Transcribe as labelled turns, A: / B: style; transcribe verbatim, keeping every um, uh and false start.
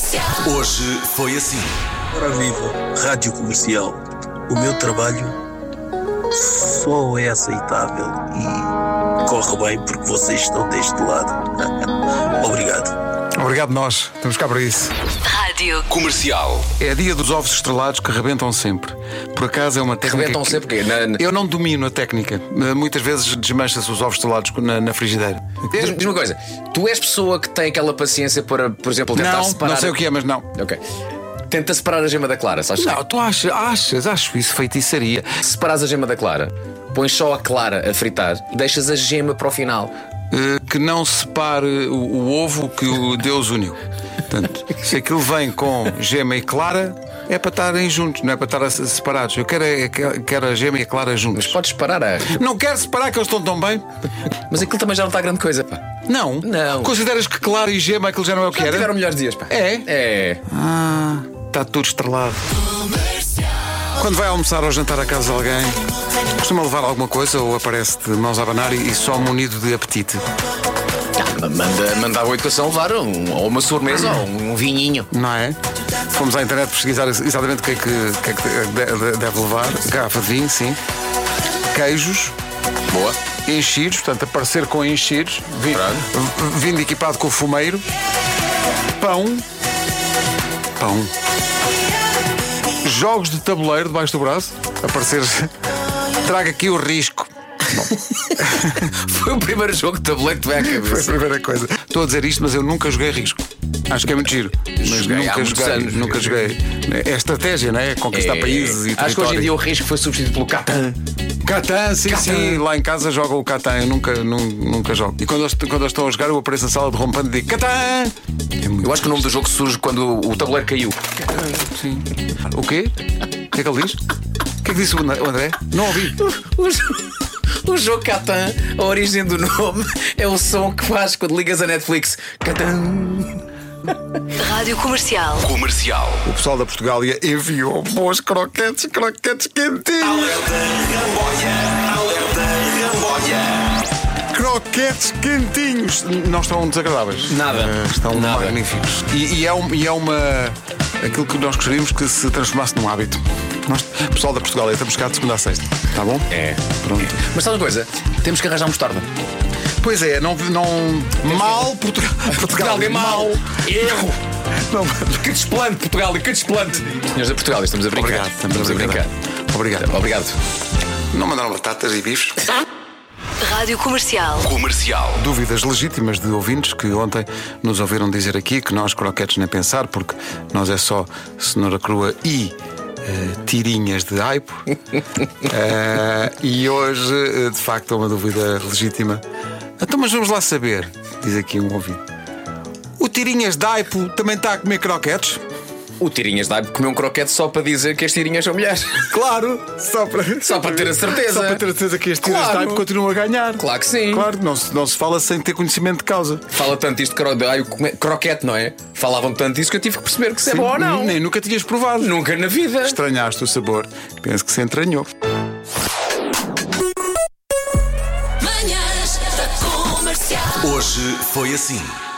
A: Hoje foi assim.
B: Ora viva, Rádio Comercial. O meu trabalho só é aceitável e corre bem porque vocês estão deste lado. Obrigado.
C: Obrigado nós, estamos cá para isso.
A: Rádio Comercial.
C: É dia dos ovos estrelados que rebentam sempre. Por acaso é uma técnica
D: Rebentam
C: que...
D: sempre? Na, na...
C: Eu não domino a técnica. Muitas vezes desmancha-se os ovos estrelados na, na frigideira.
D: Diz-me diz uma coisa, tu és pessoa que tem aquela paciência para, por exemplo, tentar
C: Não,
D: separar...
C: não sei o que é, mas não.
D: Ok. Tenta separar a gema da clara, sabes?
C: Não, tu achas, achas, acho isso feitiçaria.
D: Se separares a gema da clara, pões só a clara a fritar e deixas a gema para o final.
C: Uh, que não separe o, o ovo que o Deus uniu. Portanto, se aquilo vem com gema e clara, é para estarem juntos, não é para estar separados. Eu quero, é, quero a gema e a clara juntos.
D: Mas podes separar a...
C: Não quero separar, que eles estão tão bem.
D: Mas aquilo também já não está grande coisa, pá.
C: Não?
D: Não.
C: Consideras que clara e gema aquilo já não é o que
D: Já
C: era?
D: tiveram melhores dias, pá.
C: É?
D: É.
C: Ah, está tudo estrelado. Quando vai almoçar ou jantar à casa de alguém, costuma levar alguma coisa ou aparece de mãos a abanar e só munido de apetite?
D: Manda, manda a boa educação levar um, ou uma sobremesa ou um vinhinho.
C: Não é? Fomos à internet pesquisar exatamente o que é que, o que, é que deve levar. Garrafa de vinho, sim. Queijos.
D: Boa.
C: Enchidos, portanto, aparecer com enchidos. Vindo, vindo equipado com fumeiro. Pão. Pão. Jogos de tabuleiro debaixo do braço. Aparecer. Traga aqui o risco.
D: Foi o primeiro jogo de tabuleiro que te veio à cabeça.
C: Foi a primeira coisa. Estou a dizer isto, mas eu nunca joguei risco. Acho que é muito giro. Mas
D: Joguei há
C: nunca
D: muitos
C: joguei.
D: anos.
C: Nunca joguei. É estratégia, não é? Conquistar
D: É,
C: países e
D: acho que hoje em
C: território.
D: dia o risco foi substituído pelo Catan.
C: Catan, sim,
D: Catan.
C: sim. Lá em casa jogam o Catan. Eu nunca, nunca, nunca jogo. E quando eles, quando eles estão a jogar, eu apareço na sala de rompante e digo Catan! É muito
D: Eu acho que o nome do jogo surge quando o tabuleiro caiu.
C: Sim. O quê? O que é que ele diz? O que é que disse o André? Não ouvi.
D: O, jo- o jogo Catan, a origem do nome é o som que faz quando ligas a Netflix. Catan.
E: Rádio Comercial.
A: Comercial.
C: O pessoal da Portugália enviou bons croquetes, croquetes quentinhos.
A: Alerta Ramboia. Alerta Ramboia.
C: Croquetes quentinhos. Não estão desagradáveis.
D: Nada.
C: Eh, estão
D: Nada.
C: magníficos. E, e, é um, e é uma. Aquilo que nós gostaríamos que se transformasse num hábito. Nós, pessoal da Portugália, estamos cá de segunda a sexta. Está bom?
D: É.
C: Pronto.
D: Mas sabe uma coisa? Temos que arranjar mostarda.
C: Pois é, não. não mal Portugal.
D: Portugal é mau. Erro.
C: Não,
D: Que desplante, Portugal, que desplante. Senhores da Portugal, estamos a brincar.
C: Obrigado,
D: estamos a brincar.
C: Obrigado.
D: Obrigado.
C: Não mandaram batatas e bifes?
E: Rádio Comercial.
A: Comercial.
C: Dúvidas legítimas de ouvintes que ontem nos ouviram dizer aqui que nós croquetes nem pensar, porque nós é só cenoura crua e uh, tirinhas de aipo. uh, e hoje, uh, de facto, é uma dúvida legítima. Então, mas vamos lá saber, diz aqui um ouvinte. O tirinhas de aipo também está a comer croquetes?
D: O Tirinhas dá comer um croquete só para dizer que as tirinhas são mulheres.
C: Claro, só para,
D: Só para ter a certeza.
C: Só para ter a certeza que as tiras
D: Claro.
C: de aipo continuam a ganhar.
D: Claro que sim.
C: Claro, não se, não se fala sem ter conhecimento de causa.
D: Fala tanto isto de cro... ai, o come- croquete, não é? Falavam tanto isso que eu tive que perceber que se é bom ou não.
C: Nem nunca tinhas provado.
D: Nunca na vida.
C: Estranhaste o sabor. Penso que se entranhou.
E: Manhãs da Comercial.
A: Hoje foi assim.